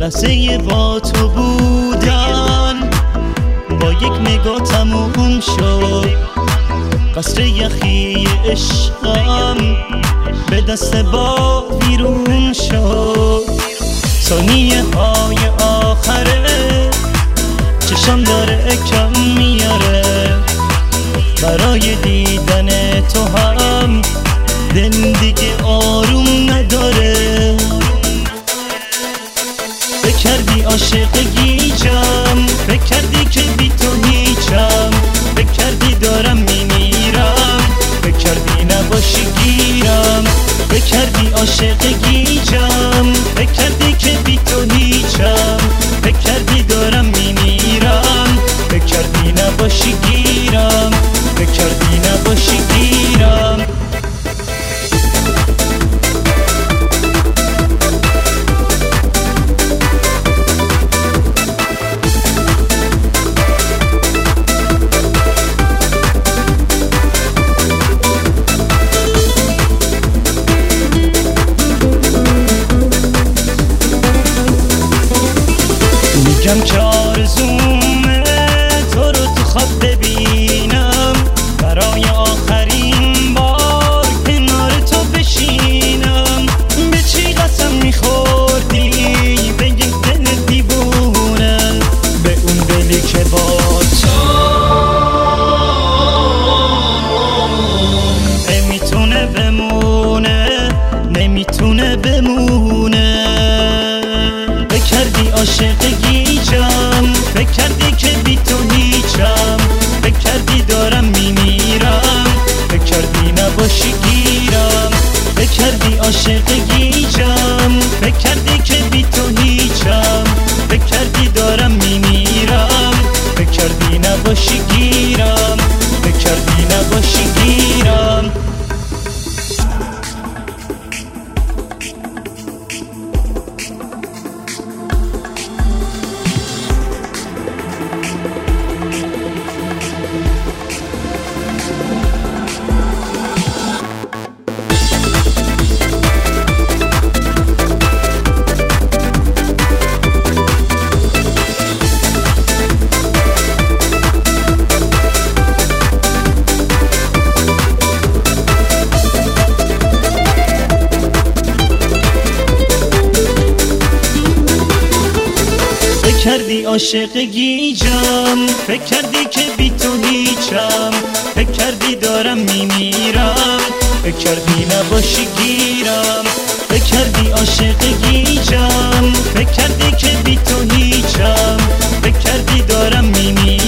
لحظه با تو بودن با یک نگاه تموم شد. قصر یخی عشقم به دست با بیرون شد. ثانیه های آخره چشم داره کم میاره. برای دیدن تو هم دل دیگه آروم نداره. فکر کردی عاشق گیجم، فکر کردی که بی تو هیچم، فکر کردی دارم میمیرم، فکر کردی نباشی گیرم. فکر کردی عاشق گیجم، فکر کردی که بی تو هیچم، فکر کردی دارم میمیرم، فکر کردی نباشی گیرم، فکر کردی نباشی گیرم. میگم که آرزومه تو رو تو خواب ببینم، برای آخرین بار کنار تو بشینم. به چی قسم میخوردی؟ به یک دل دیوونه، به اون دلی که با تو نمیتونه بمونه، نمیتونه بمونه. فکر کردی عاشق گیجم، فکر کردی که بی تو هیچم، فکر کردی دارم میمیرم، فکر کردی نباشی گیرم. فکر کردی عاشق گیجم، فکر کردی که بی تو هیچم، فکر کردی دارم میمیرم، فکر کردی نباشی گیرم، فکر کردی نباشی گیرم. فکر کردی عاشق گیجم، فکر کردی که بی تو هیچم، فکر کردی دارم میمیرم، فکر کردی نباشی گیرم. فکر کردی عاشق گیجم، فکر کردی که بی تو هیچم، فکر کردی دارم میمیرم.